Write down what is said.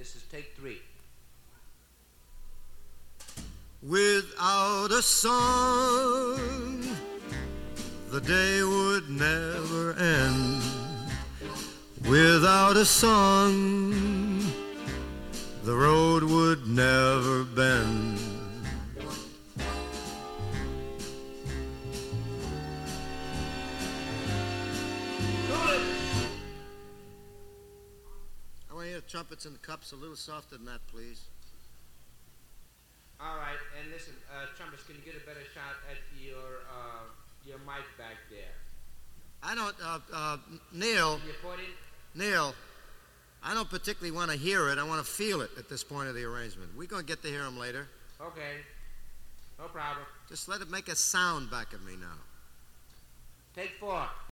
This is take 3. Without a song, the day would never end. Without a song, the road would never bend. I want to hear the trumpets and the cups a little softer than that, please. All right, and listen, trumpets, can you get a better shot at your mic back there? I don't, Neil, Can you put it? Neil, I don't particularly want to hear it. I want to feel it at this point of the arrangement. We're going to get to hear them later. Okay, no problem. Just let it make a sound back at me now. Take 4.